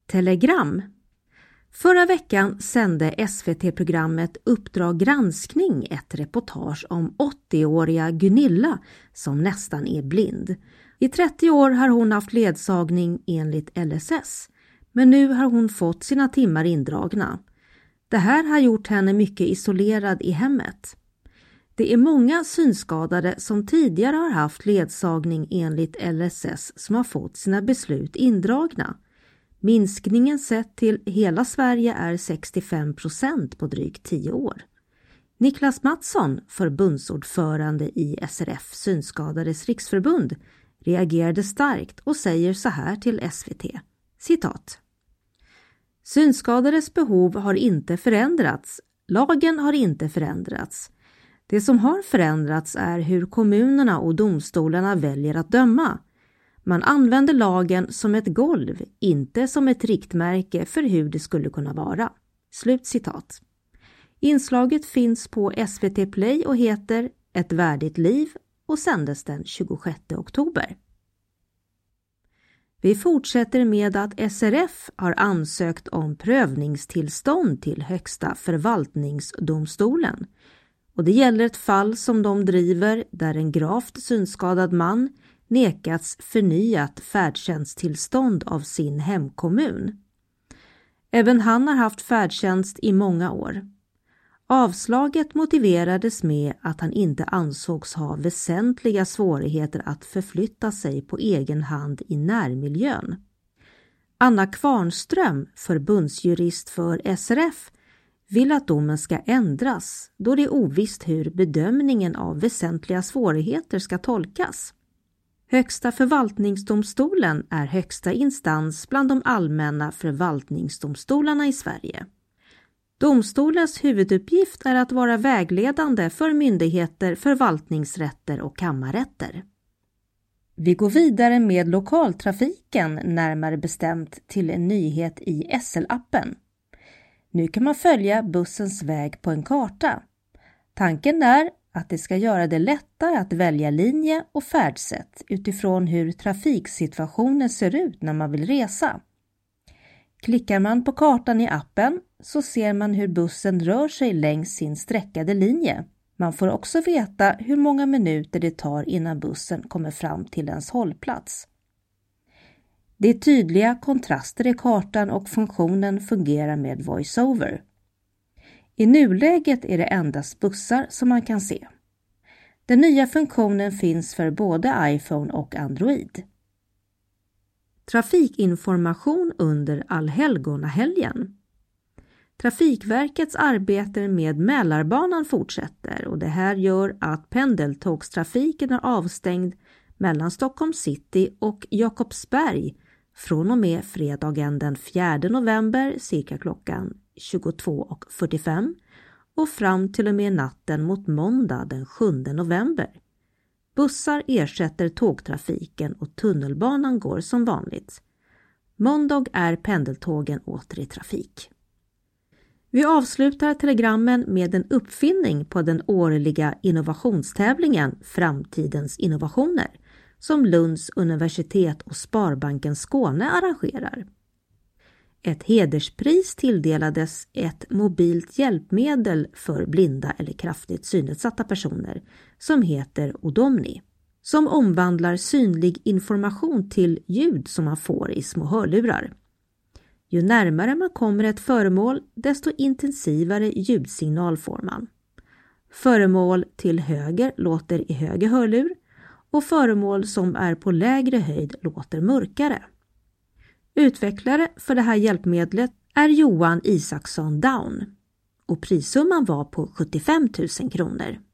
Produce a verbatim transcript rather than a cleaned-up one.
Telegram. Förra veckan sände S V T-programmet Uppdrag granskning ett reportage om åttioåriga Gunilla som nästan är blind. I trettio år har hon haft ledsagning enligt L S S, men nu har hon fått sina timmar indragna. Det här har gjort henne mycket isolerad i hemmet. Det är många synskadade som tidigare har haft ledsagning enligt L S S som har fått sina beslut indragna. Minskningen sett till hela Sverige är sextiofem procent på drygt tio år. Niklas Mattsson, förbundsordförande i S R F Synskadades riksförbund, reagerade starkt och säger så här till S V T. Citat. Synskadades behov har inte förändrats. Lagen har inte förändrats. Det som har förändrats är hur kommunerna och domstolarna väljer att döma. Man använder lagen som ett golv, inte som ett riktmärke för hur det skulle kunna vara. Slut citat. Inslaget finns på S V T Play och heter Ett värdigt liv och sändes den tjugosjätte oktober. Vi fortsätter med att S R F har ansökt om prövningstillstånd till Högsta förvaltningsdomstolen. Och det gäller ett fall som de driver där en gravt synskadad man nekats förnyat färdtjänsttillstånd av sin hemkommun. Även han har haft färdtjänst i många år. Avslaget motiverades med att han inte ansågs ha väsentliga svårigheter att förflytta sig på egen hand i närmiljön. Anna Kvarnström, förbundsjurist för S R F, vill att domen ska ändras då det är ovisst hur bedömningen av väsentliga svårigheter ska tolkas. Högsta förvaltningsdomstolen är högsta instans bland de allmänna förvaltningsdomstolarna i Sverige. Domstolens huvuduppgift är att vara vägledande för myndigheter, förvaltningsrätter och kammarrätter. Vi går vidare med lokaltrafiken, närmare bestämt till en nyhet i S L-appen. Nu kan man följa bussens väg på en karta. Tanken är att det ska göra det lättare att välja linje och färdsätt utifrån hur trafiksituationen ser ut när man vill resa. Klickar man på kartan i appen så ser man hur bussen rör sig längs sin sträckade linje. Man får också veta hur många minuter det tar innan bussen kommer fram till ens hållplats. Det är tydliga kontraster i kartan och funktionen fungerar med voiceover. I nuläget är det endast bussar som man kan se. Den nya funktionen finns för både iPhone och Android. Trafikinformation under allhelgonahelgen. Trafikverkets arbete med Mälarbanan fortsätter och det här gör att pendeltågstrafiken är avstängd mellan Stockholm city och Jakobsberg från och med fredagen den fjärde november cirka klockan tjugotvå fyrtiofem och fram till och med natten mot måndag den sjunde november. Bussar ersätter tågtrafiken och tunnelbanan går som vanligt. Måndag är pendeltågen åter i trafik. Vi avslutar telegrammen med en uppfinning på den årliga innovationstävlingen Framtidens innovationer som Lunds universitet och Sparbanken Skåne arrangerar. Ett hederspris tilldelades ett mobilt hjälpmedel för blinda eller kraftigt synnedsatta personer som heter Odomni, som omvandlar synlig information till ljud som man får i små hörlurar. Ju närmare man kommer ett föremål, desto intensivare ljudsignal får man. Föremål till höger låter i höger hörlur och föremål som är på lägre höjd låter mörkare. Utvecklare för det här hjälpmedlet är Johan Isaksson Down och prissumman var på sjuttiofem tusen kronor.